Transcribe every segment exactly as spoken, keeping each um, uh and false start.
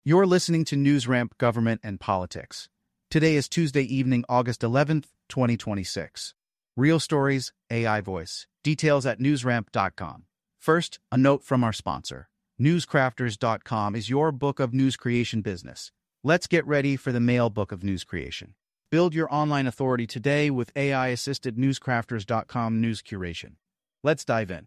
You're listening to NewsRamp Government and Politics. Today is Tuesday evening, August eleventh, twenty twenty-six. Real stories, A I voice. Details at newsramp dot com. First, a note from our sponsor. newscrafters dot com is your book of news creation business. Let's get ready for the mail book of news creation. Build your online authority today with A I-assisted newscrafters dot com news curation. Let's dive in.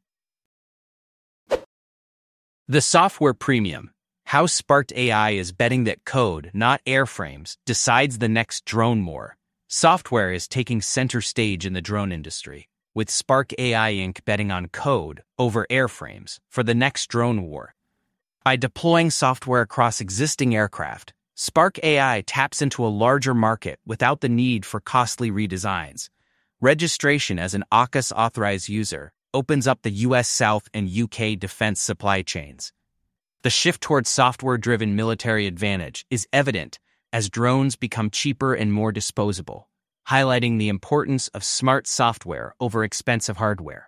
The Software Premium. How Spark A I is betting that code, not airframes, decides the next drone war. Software is taking center stage in the drone industry, with Spark A I Incorporated betting on code over airframes for the next drone war. By deploying software across existing aircraft, Spark A I taps into a larger market without the need for costly redesigns. Registration as an AUKUS-authorized user opens up the U S South and U K defense supply chains. The shift towards software-driven military advantage is evident as drones become cheaper and more disposable, highlighting the importance of smart software over expensive hardware.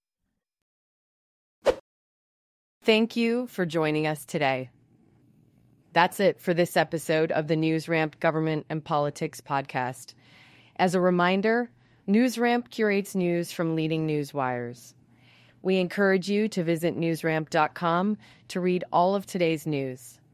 Thank you for joining us today. That's it for this episode of the NewsRamp Government and Politics podcast. As a reminder, NewsRamp curates news from leading news wires. We encourage you to visit newsramp dot com to read all of today's news.